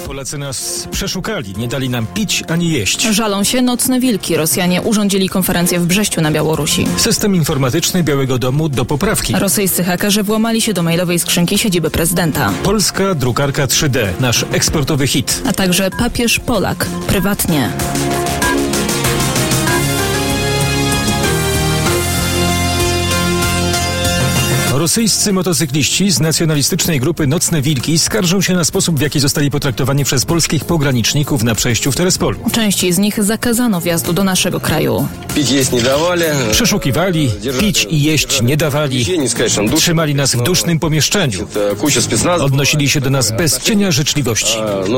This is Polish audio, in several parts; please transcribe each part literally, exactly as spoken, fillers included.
Polacy nas przeszukali, nie dali nam pić ani jeść. Żalą się nocne wilki. Rosjanie urządzili konferencję w Brześciu na Białorusi. System informatyczny Białego Domu do poprawki. Rosyjscy hakerzy włamali się do mailowej skrzynki siedziby prezydenta. Polska drukarka trzy D, nasz eksportowy hit. A także papież Polak, prywatnie. Rosyjscy motocykliści z nacjonalistycznej grupy Nocne Wilki skarżą się na sposób, w jaki zostali potraktowani przez polskich pograniczników na przejściu w Terespolu. Części z nich zakazano wjazdu do naszego kraju. Pić jeść nie dawali. Przeszukiwali, pić i jeść nie dawali. Trzymali nas w dusznym pomieszczeniu. Odnosili się do nas bez cienia życzliwości.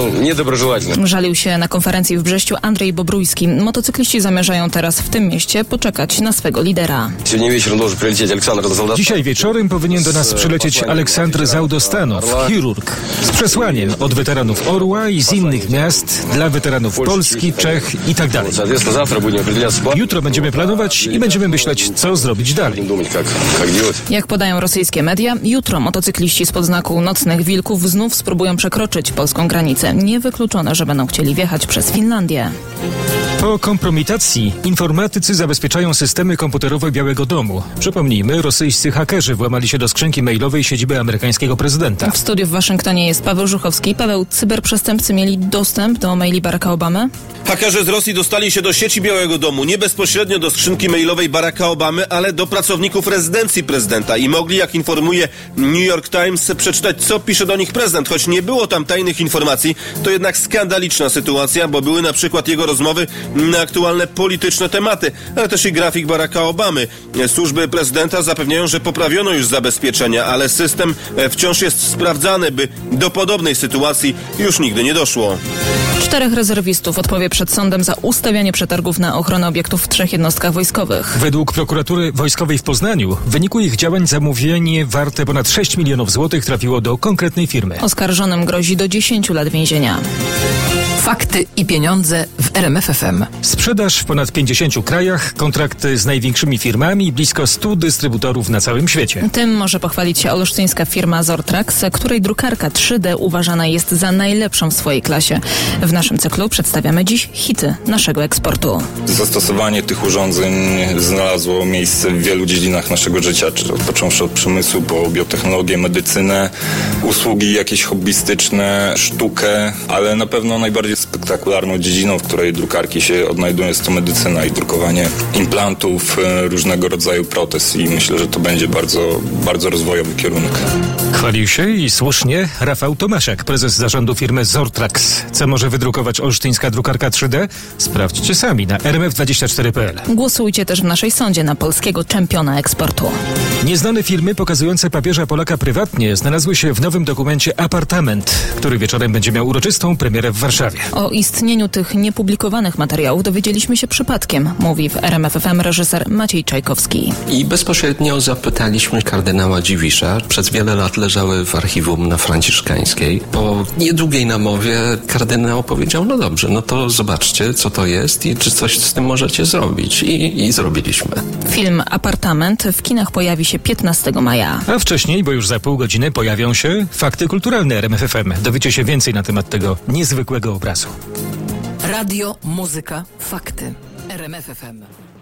Żalił się na konferencji w Brześciu Andrzej Bobrójski. Motocykliści zamierzają teraz w tym mieście poczekać na swego lidera. Dzisiaj wieczorem powinien do nas przylecieć Aleksandr Załdostanow, chirurg, z przesłaniem od weteranów Orła i z innych miast dla weteranów Polski, Czech i tak dalej. Jutro będziemy planować i będziemy myśleć, co zrobić dalej. Jak podają rosyjskie media, jutro motocykliści spod znaku Nocnych Wilków znów spróbują przekroczyć polską granicę. Niewykluczone, że będą chcieli wjechać przez Finlandię. Po kompromitacji informatycy zabezpieczają systemy komputerowe Białego Domu. Przypomnijmy, rosyjscy hakerzy włamali się do skrzynki mailowej siedziby amerykańskiego prezydenta. W studiu w Waszyngtonie jest Paweł Żuchowski. Paweł, cyberprzestępcy mieli dostęp do maili Baracka Obamy? Hakerzy z Rosji dostali się do sieci Białego Domu, nie bezpośrednio do skrzynki mailowej Baracka Obamy, ale do pracowników rezydencji prezydenta i mogli, jak informuje New York Times, przeczytać, co pisze do nich prezydent. Choć nie było tam tajnych informacji, to jednak skandaliczna sytuacja, bo były na przykład jego rozmowy na aktualne polityczne tematy, ale też i grafik Baracka Obamy. Służby prezydenta zapewniają, że poprawiono już zabezpieczenia, ale system wciąż jest sprawdzany, by do podobnej sytuacji już nigdy nie doszło. Czterech rezerwistów odpowie przed sądem za ustawianie przetargów na ochronę obiektów w trzech jednostkach wojskowych. Według prokuratury wojskowej w Poznaniu w wyniku ich działań zamówienie warte ponad sześć milionów złotych trafiło do konkretnej firmy. Oskarżonym grozi do dziesięciu lat więzienia. Fakty i pieniądze w R M F F M. Sprzedaż w ponad pięćdziesięciu krajach, kontrakty z największymi firmami, blisko stu dystrybutorów na całym świecie. Tym może pochwalić się olsztyńska firma Zortrax, której drukarka trzy D uważana jest za najlepszą w swojej klasie. W naszym cyklu przedstawiamy dziś hity naszego eksportu. Zastosowanie tych urządzeń znalazło miejsce w wielu dziedzinach naszego życia, czy począwszy od przemysłu po biotechnologię, medycynę, usługi jakieś hobbystyczne, sztukę, ale na pewno najbardziej spektakularną dziedziną, w której drukarki się odnajdują, jest to medycyna i drukowanie implantów, różnego rodzaju protez i myślę, że to będzie bardzo, bardzo rozwojowy kierunek. Chwalił się i słusznie Rafał Tomaszek, prezes zarządu firmy Zortrax. Co może wydrukować olsztyńska drukarka trzy D? Sprawdźcie sami na r m f dwadzieścia cztery kropka p l. Głosujcie też w naszej sądzie na polskiego czempiona eksportu. Nieznane filmy pokazujące papieża Polaka prywatnie znalazły się w nowym dokumencie Apartament, który wieczorem będzie miał uroczystą premierę w Warszawie. O istnieniu tych niepublikowanych materiałów dowiedzieliśmy się przypadkiem, mówi w R M F F M reżyser Maciej Czajkowski. I bezpośrednio zapytaliśmy kardynała Dziwisza. Przez wiele lat leżały w archiwum na Franciszkańskiej. Po niedługiej namowie kardynał powiedział, no dobrze, no to zobaczcie, co to jest i czy coś z tym możecie zrobić. I, i zrobiliśmy. Film Apartament w kinach pojawi się piętnastego maja. A wcześniej, bo już za pół godziny, pojawią się fakty kulturalne R M F F M. Dowiecie się więcej na temat tego niezwykłego obrazu. Radio, muzyka, fakty. R M F F M.